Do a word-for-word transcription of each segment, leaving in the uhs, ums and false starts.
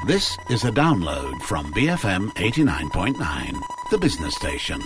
This is a download from B F M eighty-nine point nine, the business station.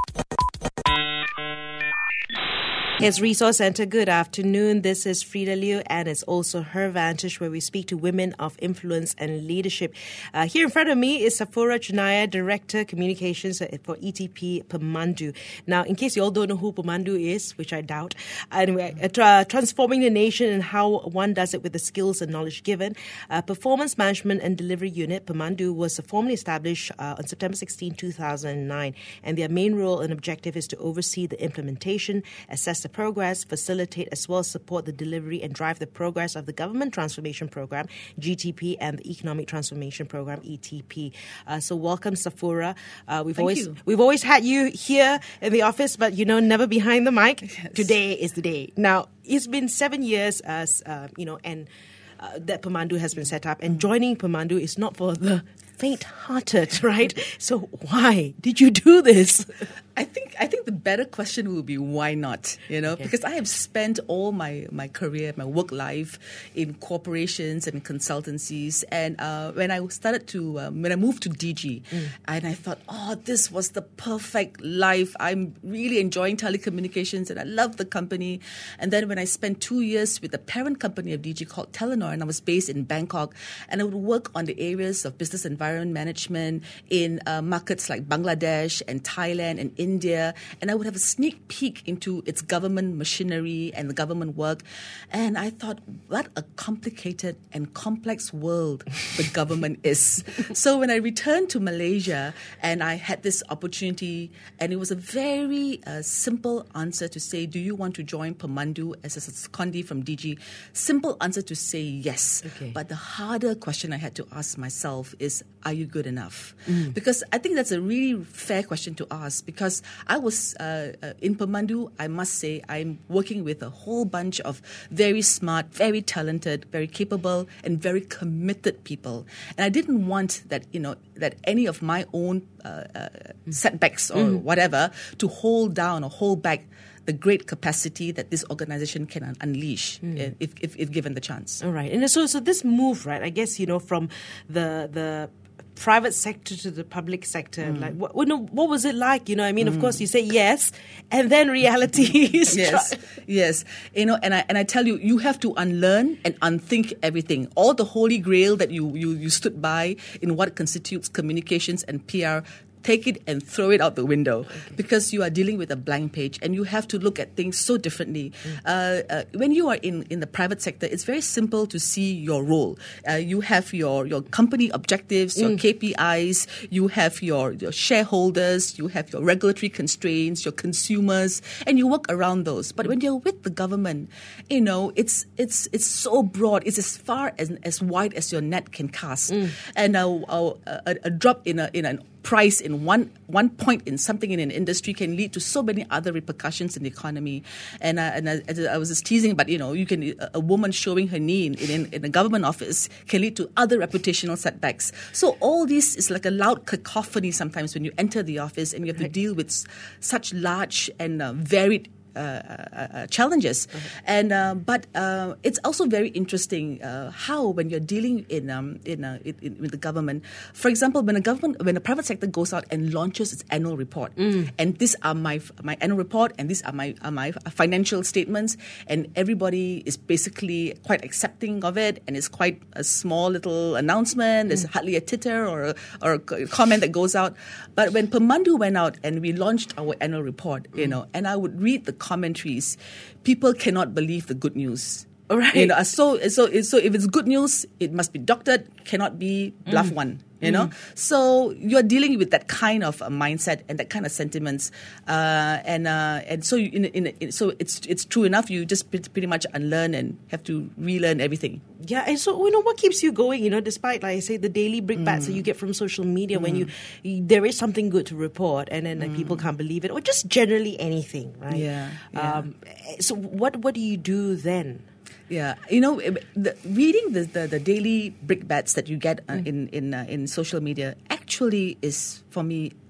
Here's Resource Centre. Good afternoon. This is Frida Liu, and it's also Her Vantage, where we speak to women of influence and leadership. Uh, here in front of me is Safura Chunaya, Director Communications for E T P Pemandu. Now, in case you all don't know who Pemandu is, which I doubt, anyway, uh, tra- transforming the nation and how one does it with the skills and knowledge given. Uh, Performance Management and Delivery Unit, Pemandu, was formally established uh, on September sixteenth, two thousand nine, and their main role and objective is to oversee the implementation, assess the progress, facilitate as well as support the delivery and drive the progress of the Government Transformation Program, G T P, and the Economic Transformation Program, E T P. Uh, so welcome, Safura. Uh, we've Thank always you. we've always had you here in the office, but you know, never behind the mic. Yes. Today is the day. Now, it's been seven years as uh, you know, and uh, that Pemandu has been set up, and joining Pemandu is not for the faint-hearted, right? So why did you do this? I think I think the better question will be why not? You know, Okay. because I have spent all my, my career, my work life in corporations and consultancies, and uh, when I started to um, when I moved to D G, mm. and I thought, oh, this was the perfect life. I'm really enjoying telecommunications, and I love the company. And then when I spent two years with the parent company of D G called Telenor, and I was based in Bangkok, and I would work on the areas of business environment management in uh, markets like Bangladesh and Thailand and India, and I would have a sneak peek into its government machinery and the government work, and I thought, what a complicated and complex world the government is. So when I returned to Malaysia, and I had this opportunity, and it was a very uh, simple answer to say, do you want to join Pemandu as a secondee from D G? Simple answer to say yes. Okay. But the harder question I had to ask myself is, are you good enough? Mm. Because I think that's a really fair question to ask, because I was uh, uh, in Pemandu, I must say, I'm working with a whole bunch of very smart, very talented, very capable, and very committed people. And I didn't want that, you know, that any of my own uh, uh, setbacks or Mm. whatever to hold down or hold back the great capacity that this organization can un- unleash mm. if, if, if given the chance. All right. And so so this move, right, I guess, you know, from the the private sector to the public sector, mm. like what, what, what was it like? You know, I mean, mm. of course you say yes, and then reality is yes, try- yes. You know, and I and I tell you, you have to unlearn and unthink everything. All the holy grail that you you, you stood by in what constitutes communications and P R. Take it and throw it out the window, okay. because you are dealing with a blank page and you have to look at things so differently. Mm. Uh, uh, when you are in, in the private sector, it's very simple to see your role. Uh, you have your, your company objectives, your mm. K P Is, you have your, your shareholders, you have your regulatory constraints, your consumers, and you work around those. But when you're with the government, you know, it's it's it's so broad. It's as far as as wide as your net can cast. Mm. And uh, uh, a, a drop in a in an price in one one point in something in an industry can lead to so many other repercussions in the economy. And, uh, and I, I was just teasing, but you know, you can a woman showing her knee in, in, in a government office can lead to other reputational setbacks. So all this is like a loud cacophony sometimes when you enter the office and you have right. to deal with s- such large and uh, varied Uh, uh, uh, challenges, okay. and uh, but uh, it's also very interesting uh, how when you're dealing in um, in, uh, in, in with the government, for example, when a government when the private sector goes out and launches its annual report, mm. and these are my my annual report, and these are my are my financial statements, and everybody is basically quite accepting of it, and it's quite a small little announcement. There's mm. hardly a titter or a, or a comment that goes out. But when Pemandu went out and we launched our annual report, mm. you know, and I would read the commentaries, people cannot believe the good news. All right. You know, so so so if it's good news, it must be doctored, cannot be bluff mm. one. You know, mm. so you're dealing with that kind of uh, mindset and that kind of sentiments, uh, and uh, and so you, in, in, in so it's it's true enough. You just pretty much unlearn and have to relearn everything. Yeah, and so you know what keeps you going. You know, despite like I say the daily brickbats mm. that you get from social media, mm. when you, you there is something good to report, and then like, mm. people can't believe it, or just generally anything, right? Yeah. yeah. Um, so what what do you do then? Yeah, you know, the, reading the, the, the daily brickbats that you get uh, mm. in in uh, in social media actually is for me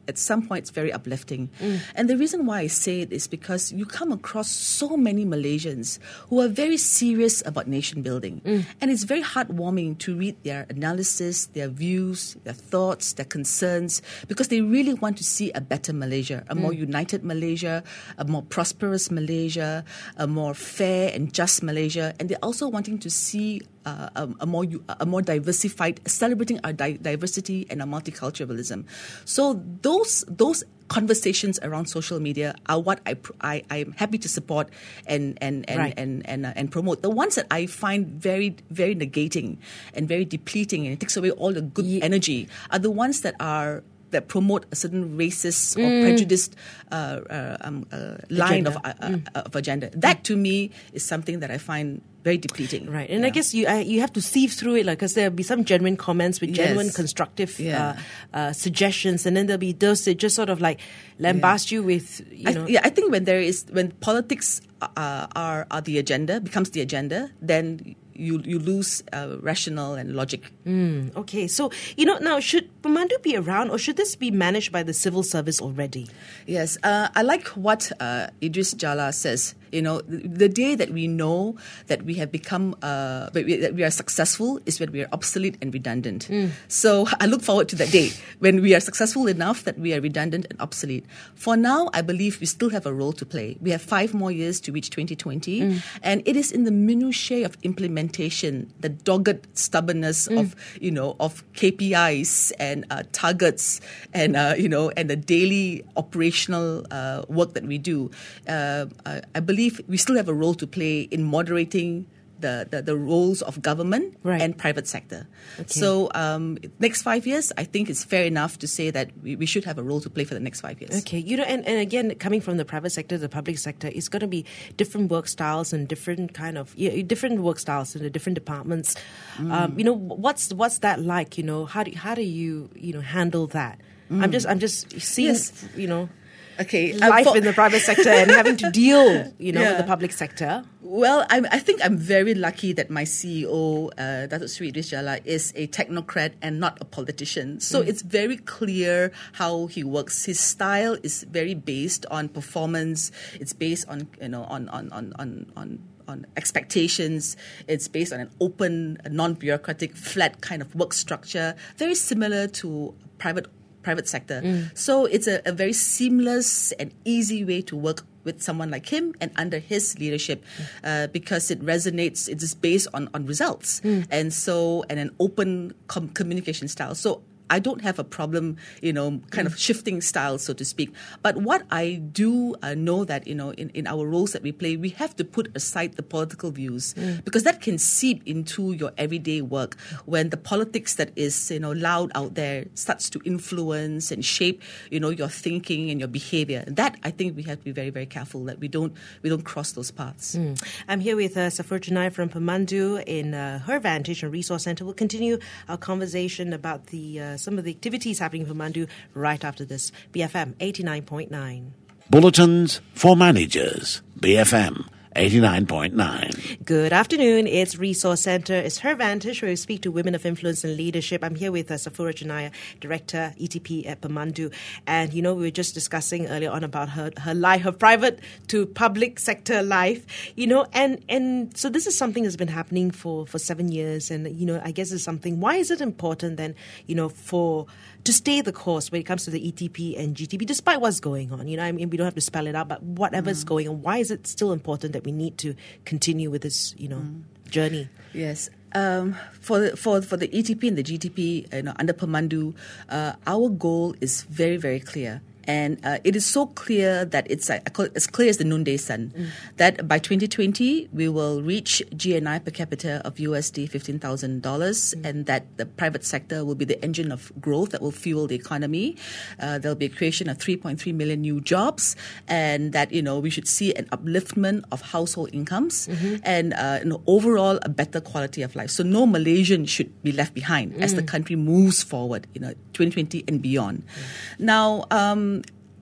at some point, it's very uplifting. Mm. And the reason why I say it is because you come across so many Malaysians who are very serious about nation building. Mm. And it's very heartwarming to read their analysis, their views, their thoughts, their concerns, because they really want to see a better Malaysia, a mm. more united Malaysia, a more prosperous Malaysia, a more fair and just Malaysia. And they're also wanting to see Uh, a, a more a more diversified, celebrating our di- diversity and our multiculturalism. So those those conversations around social media are what I I I'm happy to support and and and right. and and, uh, and promote. The ones that I find very very negating and very depleting and it takes away all the good yeah. energy are the ones that are that promote a certain racist or mm. prejudiced uh, uh, um, uh, line of, uh, mm. uh, of agenda. That to me is something that I find very depleting. Right. And yeah. I guess you uh, you have to sieve through it, like, because there'll be some genuine comments with genuine yes. constructive yeah. uh, uh, suggestions, and then there'll be those that just sort of like lambast yeah. you with, you I, know. Yeah, I think when there is, when politics uh, are, are the agenda, becomes the agenda, then you you lose uh, rational and logic. Mm, okay. So, you know, now, should Pemandu be around, or should this be managed by the civil service already? Yes. Uh, I like what uh, Idris Jala says. You know, the, the day that we know that we have become, uh, that, we, that we are successful is when we are obsolete and redundant. Mm. So I look forward to that day when we are successful enough that we are redundant and obsolete. For now, I believe we still have a role to play. We have five more years to reach twenty twenty, mm. and it is in the minutiae of implementation, the dogged stubbornness mm. of, you know, of K P Is and uh, targets and, uh, you know, and the daily operational uh, work that we do. Uh, I, I believe we still have a role to play in moderating the, the, the roles of government right. and private sector. Okay. So um, next five years, I think it's fair enough to say that we, we should have a role to play for the next five years. Okay. You know, and, and again, coming from the private sector to the public sector, it's going to be different work styles and different kind of, yeah, different work styles in the different departments. Mm. Um, you know, what's what's that like? You know, how do how do you you know handle that? Mm. I'm just I'm just seeing yes. you know. Okay, life um, for, in the private sector and having to deal, you know, yeah. with the public sector. Well, I, I think I'm very lucky that my C E O, uh, Datuk Sri Idris Jala, is a technocrat and not a politician. So mm. it's very clear how he works. His style is very based on performance. It's based on, you know, on on on on. on on expectations. It's based on an open, non-bureaucratic, flat kind of work structure, very similar to private private sector. Mm. So it's a, a very seamless and easy way to work with someone like him and under his leadership mm. uh, because it resonates, it is based on, on results. Mm. And so, and an open com- communication style. So I don't have a problem, you know, kind mm. of shifting styles, so to speak. But what I do uh, know that, you know, in, in our roles that we play, we have to put aside the political views mm. because that can seep into your everyday work when the politics that is, you know, loud out there starts to influence and shape, you know, your thinking and your behavior. That, I think we have to be very, very careful that we don't we don't cross those paths. Mm. I'm here with uh, Safura Junai from Pemandu in uh, her Vantage and Resource Centre. We'll continue our conversation about the uh, some of the activities happening in Pemandu right after this. B F M eighty-nine point nine. Bulletins for Managers. B F M eighty-nine point nine. Good afternoon. It's Resource Centre. It's Her Vantage, where we speak to women of influence and leadership. I'm here with uh, Safura Junai, Director, E T P at Pemandu. And, you know, we were just discussing earlier on about her, her life, her private to public sector life, you know, and, and so this is something that's been happening for, for seven years. And, you know, I guess it's something, why is it important then, you know, for to stay the course when it comes to the E T P and G T P, despite what's going on? You know, I mean, we don't have to spell it out, but whatever's mm. going on, why is it still important that we need to continue with this, you know, mm. journey? Yes. Um, for the, for for the E T P and the G T P, you know, under Pemandu, uh, our goal is very, very clear. And uh, it is so clear that it's uh, as clear as the noonday sun, mm. that by twenty twenty, we will reach G N I per capita of U S D fifteen thousand dollars, mm. and that the private sector will be the engine of growth that will fuel the economy. Uh, there'll be a creation of three point three million new jobs, and that, you know, we should see an upliftment of household incomes mm-hmm. and uh, you know, overall a better quality of life. So no Malaysian should be left behind mm. as the country moves forward, you know, twenty twenty and beyond. Mm. Now, um,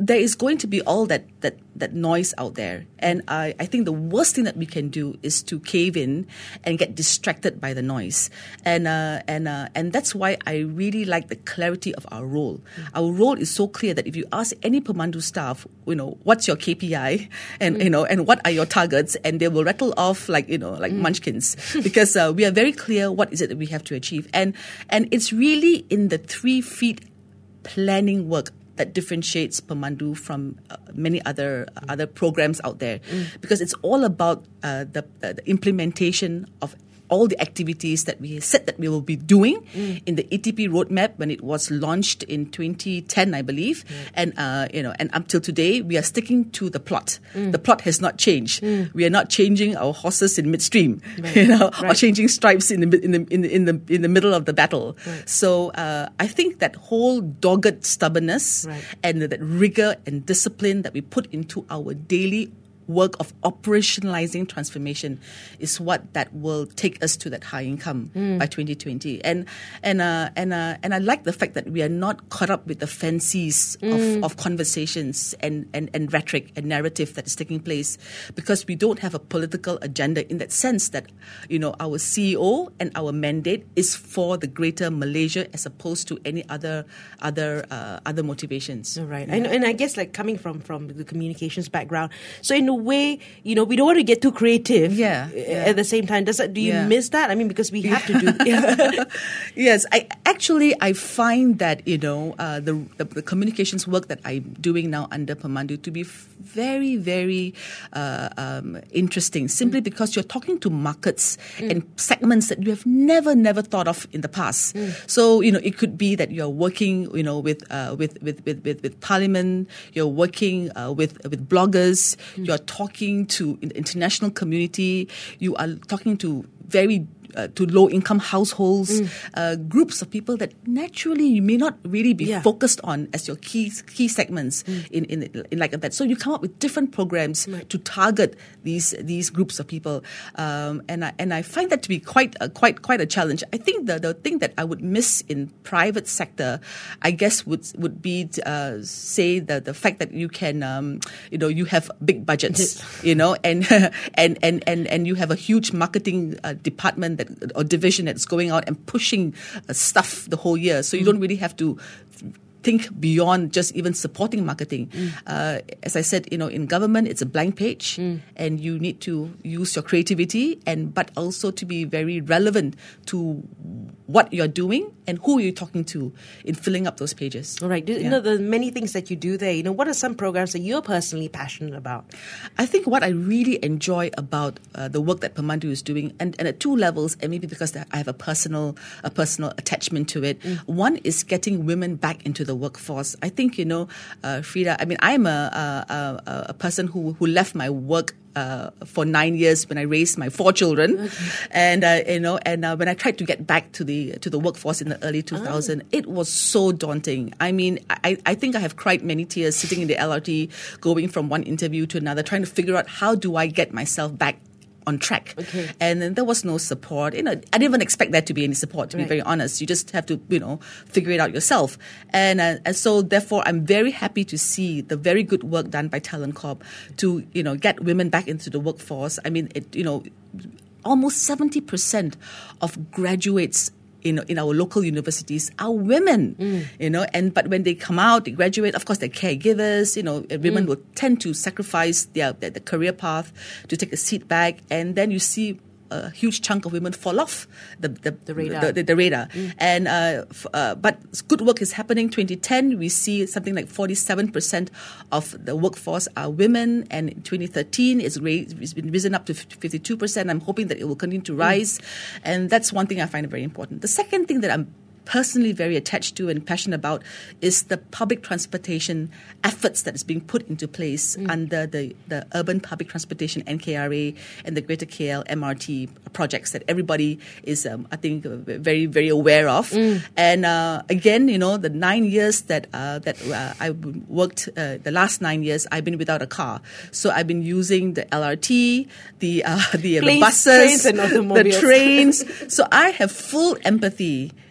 there is going to be all that that that noise out there, and I, I think the worst thing that we can do is to cave in and get distracted by the noise, and uh, and uh, and that's why I really like the clarity of our role. Mm. Our role is so clear that if you ask any Pemandu staff, you know, what's your K P I, and mm. you know, and what are your targets, and they will rattle off like you know, like mm. munchkins, because uh, we are very clear what is it that we have to achieve, and and it's really in the three feet planning work that differentiates Pemandu from uh, many other uh, other programs out there, mm. because it's all about uh, the, uh, the implementation of all the activities that we said that we will be doing mm. in the E T P roadmap when it was launched in twenty ten, I believe, mm. and uh, you know, and up till today we are sticking to the plot. Mm. The plot has not changed. Mm. We are not changing our horses in midstream, right. you know, right. or changing stripes in the in the in the in the, in the middle of the battle. Right. So uh, I think that whole dogged stubbornness right. and that rigor and discipline that we put into our daily work of operationalizing transformation is what that will take us to that high income mm. by twenty twenty. And and uh, and uh, and I like the fact that we are not caught up with the fancies mm. of, of conversations and, and, and rhetoric and narrative that is taking place, because we don't have a political agenda in that sense that, you know, our C E O and our mandate is for the greater Malaysia as opposed to any other other uh, other motivations. Right. Yeah. And, and I guess like coming from, from the communications background, so in a way, you know, we don't want to get too creative. Yeah, yeah. At the same time, does that, do you yeah. miss that? I mean, because we have to do. Yeah. Yes, I actually I find that you know uh, the, the the communications work that I'm doing now under Pemandu to be very very uh, um, interesting. Simply mm. because you're talking to markets mm. and segments that you have never never thought of in the past. Mm. So you know, it could be that you're working, you know, with uh, with, with with with with Parliament. You're working uh, with with bloggers. Mm. You're talking to the international community. You are talking to very uh, to low-income households, mm. uh, groups of people that naturally you may not really be yeah. focused on as your key key segments mm. in, in in like that. So you come up with different programs right. to target these these groups of people, um, and I and I find that to be quite a, quite quite a challenge. I think the the thing that I would miss in private sector, I guess would would be uh, say the the fact that you can um, you know you have big budgets, you know, and and and and and you have a huge marketing uh, department that or division that's going out and pushing uh, stuff the whole year. So you mm. don't really have to think beyond just even supporting marketing. Mm. Uh, as I said, you know, in government, it's a blank page, mm. and you need to use your creativity, and but also to be very relevant to what you're doing and who you're talking to in filling up those pages. All right. You yeah. know, the many things that you do there, you know, what are some programs that you're personally passionate about? I think what I really enjoy about uh, the work that Pemandu is doing, and, and at two levels, and maybe because I have a personal a personal attachment to it. Mm. One is getting women back into the workforce. I think, you know, uh, Frida, I mean, I'm a, a, a, a person who, who left my work Uh, for nine years when I raised my four children, okay. and uh, you know, and uh, when I tried to get back to the to the workforce in the early two thousands, oh. it was so daunting. I mean, I, I think I have cried many tears sitting in the L R T, going from one interview to another, trying to figure out how do I get myself back on track. Okay. And then there was no support. You know, I didn't even expect there to be any support, to right. be very honest. You just have to, you know, figure it out yourself. And, uh, and so therefore I'm very happy to see the very good work done by Talent Corp to, you know, get women back into the workforce. I mean, it, you know, almost seventy percent of graduates in in our local universities are women, mm. you know, and but when they come out, they graduate, of course, they're caregivers, you know, women mm. will tend to sacrifice their, their, their career path to take a seat back, and then you see a huge chunk of women fall off the the, the radar. The, the, the radar. Mm. And uh, f- uh, but good work is happening. twenty ten, we see something like forty-seven percent of the workforce are women, and in twenty thirteen, it's, raised, it's been risen up to fifty-two percent. I'm hoping that it will continue to rise, mm. and that's one thing I find very important. The second thing that I'm personally very attached to and passionate about is the public transportation efforts that is being put into place mm. under the, the Urban Public Transportation N K R A and the Greater K L M R T projects that everybody is, um, I think, very, very aware of. Mm. And uh, again, you know, the nine years that uh, that uh, I worked, uh, the last nine years, I've been without a car. So I've been using the L R T, the uh, the, Planes, the buses, trains and automobiles. the trains. So I have full empathy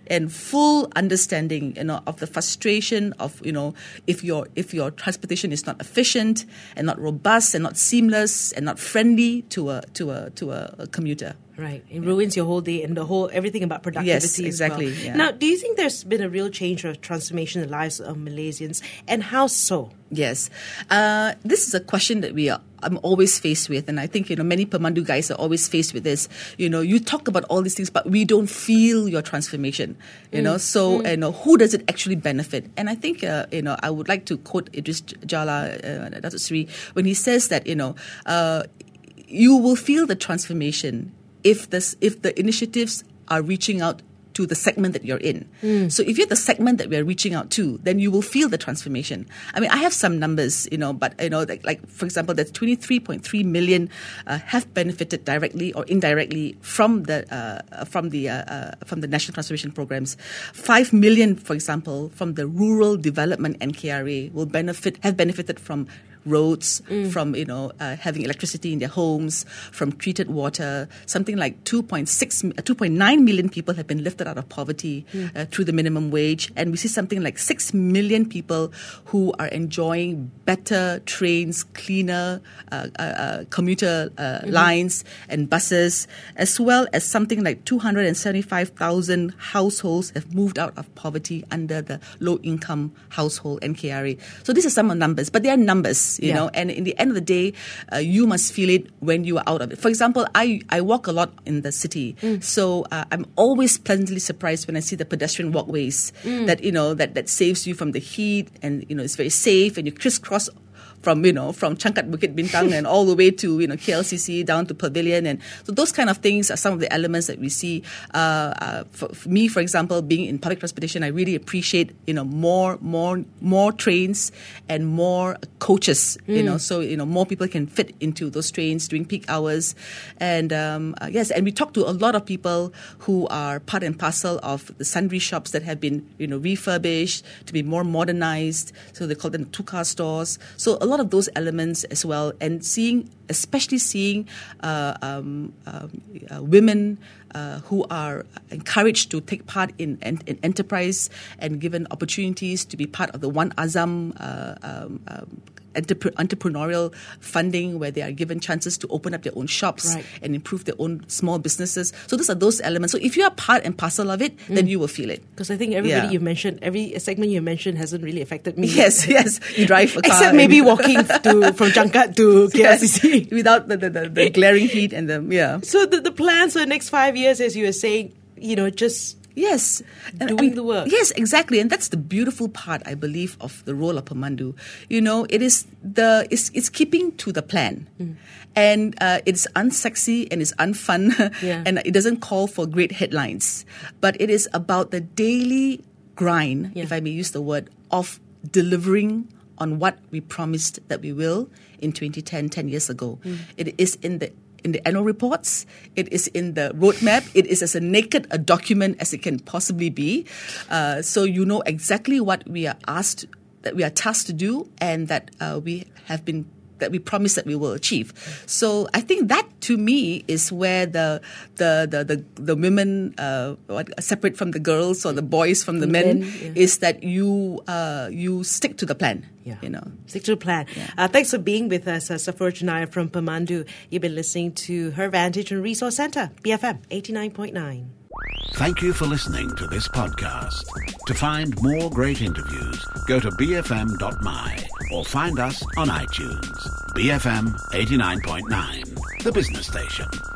and full understanding, you know, of the frustration of, you know, if your if your transportation is not efficient and not robust and not seamless and not friendly to a to a to a, a commuter. Right. It ruins your whole day and the whole everything about productivity Yes, exactly. as well. Yeah. Now, do you think there's been a real change or transformation in the lives of Malaysians, and how so? Yes. Uh, this is a question that we are I'm always faced with, and I think, you know, many Pemandu guys are always faced with this. You know, you talk about all these things, but we don't feel your transformation. You mm. know, so mm. you know, who does it actually benefit? And I think, uh, you know, I would like to quote Idris Jala, uh, Datuk Sri, when he says that, you know, uh, you will feel the transformation if this if the initiatives are reaching out to the segment that you're in. Mm. So if you're the segment that we're reaching out to, then you will feel the transformation. I mean, I have some numbers, you know, but, you know, like, like for example, that twenty-three point three million uh, have benefited directly or indirectly from the uh, from the uh, uh, from the National Transformation Programs. Five million, for example, from the Rural Development N K R A will benefit have benefited from roads, mm. from, you know, uh, having electricity in their homes, from treated water. Something like two point six, two point nine million people have been lifted out of poverty mm. uh, through the minimum wage. And we see something like six million people who are enjoying better trains, cleaner uh, uh, uh, commuter uh, mm-hmm. lines and buses, as well as something like two hundred seventy-five thousand households have moved out of poverty under the low-income household N K R A. So these are some of the numbers, but they are numbers. You yeah. know, and in the end of the day, uh, you must feel it when you are out of it. For example, I, I walk a lot in the city, mm. so uh, I'm always pleasantly surprised when I see the pedestrian walkways mm. that, you know, that, that saves you from the heat, and, you know, it's very safe, and you crisscross from, you know, from Changkat Bukit Bintang and all the way to, you know, K L C C down to Pavilion. And so those kind of things are some of the elements that we see. Uh, uh, for, for me, for example, being in public transportation, I really appreciate, you know, more, more, more trains and more coaches, mm. you know, so, you know, more people can fit into those trains during peak hours. And, um, uh, yes, and we talk to a lot of people who are part and parcel of the sundry shops that have been, you know, refurbished to be more modernized. So they call them two-car stores. So a lot of those elements as well, and seeing, especially seeing uh, um, uh, uh, women uh, who are encouraged to take part in, in, in enterprise and given opportunities to be part of the One Azam uh, um, um, entrepreneurial funding, where they are given chances to open up their own shops right. and improve their own small businesses. So those are those elements. So if you are part and parcel of it, mm. then you will feel it. Because I think everybody yeah. you mentioned, every segment you mentioned hasn't really affected me. Yes, yes. You drive a car. Except maybe walking to, from Changkat to K L C C. Yes, without the, the, the, the glaring heat and the, yeah. So the, the plans for the next five years, as you were saying, you know, just... Yes. Doing and, the work. Yes, exactly. And that's the beautiful part, I believe, of the role of Pemandu. You know, it is the it's, it's keeping to the plan. Mm. And uh, it's unsexy and it's unfun. Yeah. And it doesn't call for great headlines. But it is about the daily grind, yeah. if I may use the word, of delivering on what we promised that we will in twenty ten, ten years ago. Mm. It is in the in the annual reports, it is in the roadmap, it is as a naked a document as it can possibly be. Uh, so you know exactly what we are asked, that we are tasked to do, and that uh, we have been that we promise that we will achieve. So I think that, to me, is where the the the the, the women uh, what, separate from the girls or the boys from the men, men yeah. is that you uh, you stick to the plan. Yeah. You know, stick to the plan. Yeah. Uh, thanks for being with us, uh, Safura Junaya from Pemandu. You've been listening to Her Vantage and Resource Centre, B F M eighty-nine point nine. Thank you for listening to this podcast. To find more great interviews, go to b f m dot m y or find us on iTunes. B F M eighty-nine point nine, the business station.